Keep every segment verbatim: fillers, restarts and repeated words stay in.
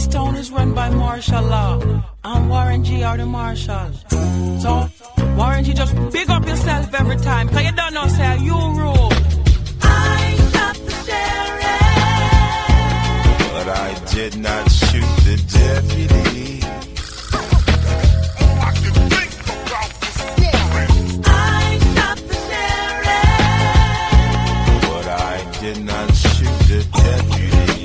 this town is run by martial law. And Warren G are the marshal. So, Warren G, just big up yourself every time. Cause you don't know, say, you rule. I'm not the sheriff. But I did not shoot the deputy. Did not shoot the deputy.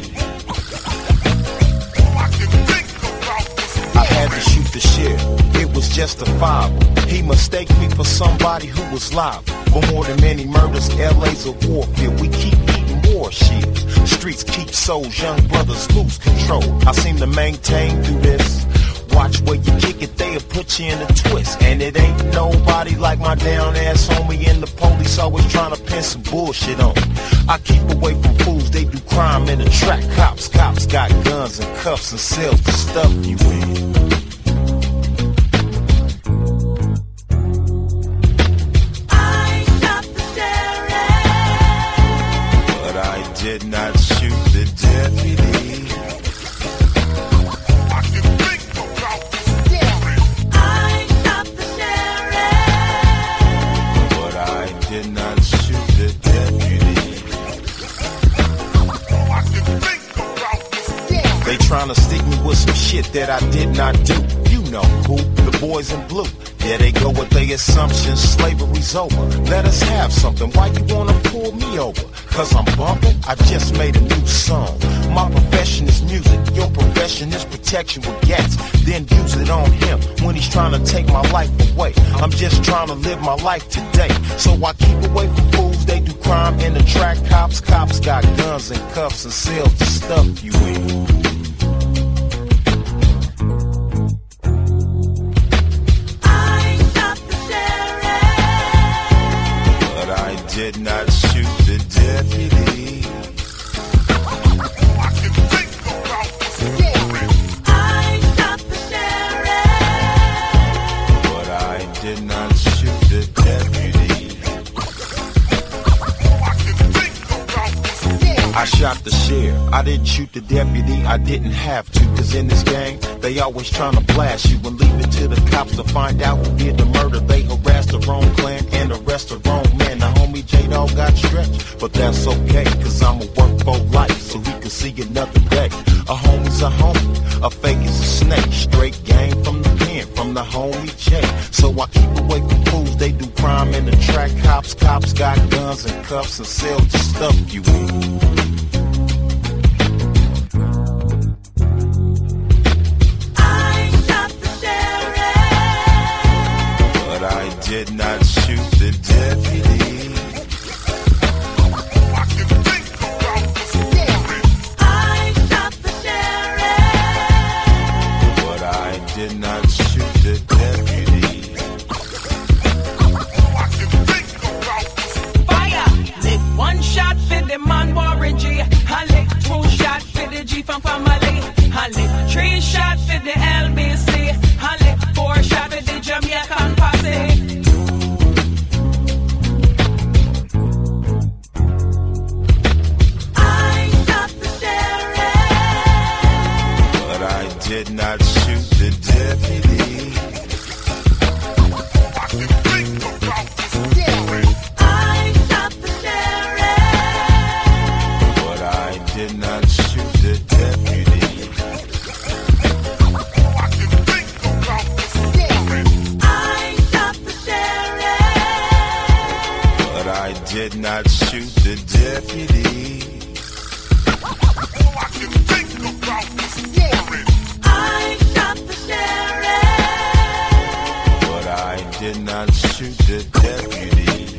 I had to shoot the sheriff. It was justifiable. He mistaken me for somebody who was liable. For more than many murders, L A's a warfield. We keep eating war shields. Streets keep souls, young brothers lose control. I seem to maintain through this. Watch where you kick it, they'll put you in a twist. And it ain't nobody like my down ass homie, and the police always trying to pin some bullshit on me. I keep away from fools, they do crime in the track. Cops, cops got guns and cuffs and cells to stuff you in. I'm not the sheriff. But I did not shoot the deputy. Did not shoot the deputy. They tryna stick me with some shit that I did not do. You know who, the boys in blue. There they go with their assumptions, slavery's over. Let us have something, why you wanna pull me over? Cause I'm bumping, I just made a new song. My profession is music, your profession is protection with gats. Then use it on him when he's trying to take my life away. I'm just trying to live my life today. So I keep away from fools, they do crime in the track. Cops, cops got guns and cuffs and cells to stuff you in. Did not shoot the deputy. I'm not the sheriff. But I did not shoot the deputy. I shot the sheriff. I didn't shoot the deputy. I didn't have to. Cause in this gang, they always trying to blast you and leave it to the cops to find out who did the murder. They harassed the wrong clan and arrest the wrong man. The homie J-Dog got stretched, but that's okay. Cause I'ma work for life so he can see another day. A homie's a homie, a fake is a snake. Straight game from the pen, from the homie J. So I keep away from fools, they do crime in the track. Cops, cops got guns and cuffs and cells to stuff you in. Did not shoot the deputy. I'm not the sheriff. But I did not shoot the deputy. Fire! Lick one shot for the man Warren G. I lick two shot for the G from family. I lick three shot for the L B C. I lick four shot for the Jamaican posse. Did not shoot the deputy. I'm not the sheriff. But I did not shoot the deputy. I'm not the sheriff. But I did not shoot the deputy. I'm not the sheriff. But I did not shoot the deputy.